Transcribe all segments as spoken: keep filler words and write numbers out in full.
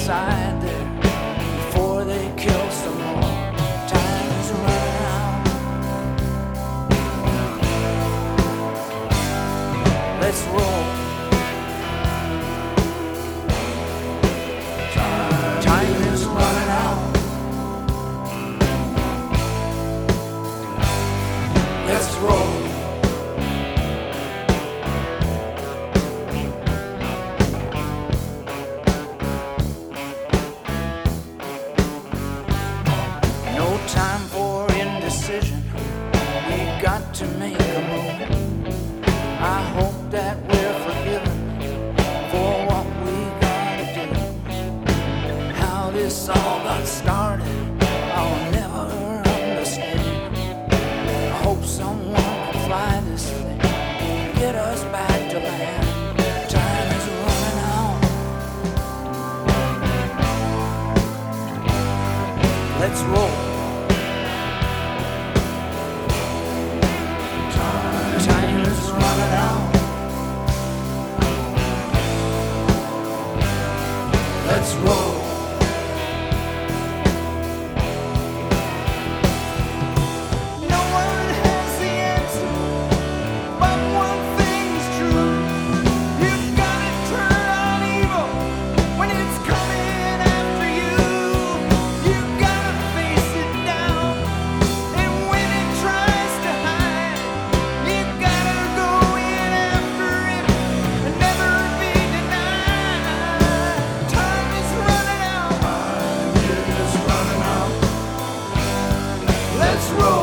inside there before they kill some more. Time is running out. Let's roll. Time is running out. Let's roll. No time for indecision. We got to make a move. I hope that we're forgiven for what we gotta do. How this all got started, I'll never understand. I hope someone can fly this thing, get us back to land. Time is running out. Let's roll. Time is running out. Let's roll. No one has the answer, but one thing's true. You've gotta turn on evil when it's coming after you. You've gotta face it down, and when it tries to hide, you gotta go in after it and never be denied. Time is running out. Time is running out. Let's roll.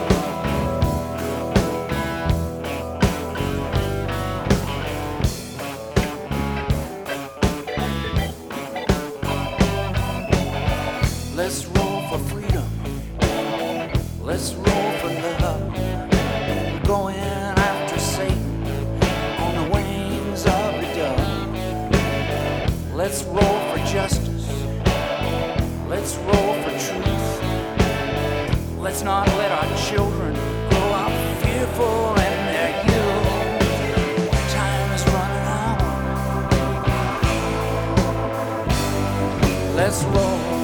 Let's roll for freedom. Let's roll for love. We're going after Satan on the wings of a dove. Let's roll for justice. Let's roll for truth. Let's not let our children grow up fearful in their youth. Time is running out. Let's roll.